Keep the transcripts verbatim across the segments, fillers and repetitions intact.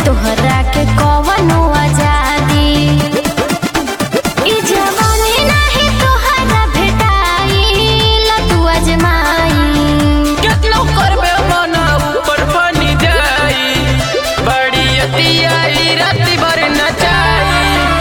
तोहरा के कवनो आजादी। ई जवानी नाही तोहरा भेटाई लतू अजमाई। कितनो करबे मना ऊपर बनी जाई बड़ी अतियाई राती भर नचाई।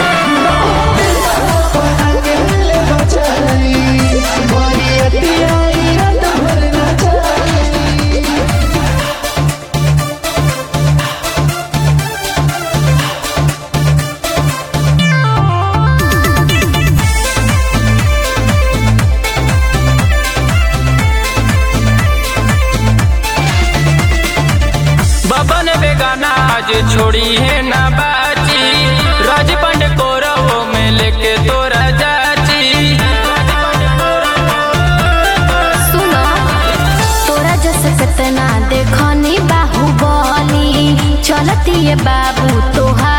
बबन बेगाना आज छोड़ी है ना बाची राज पंड को रवो में लेके तोरा जाची। सुनो तोरा जस कितना देखनी बाहुबली चलती है बाबू तोहार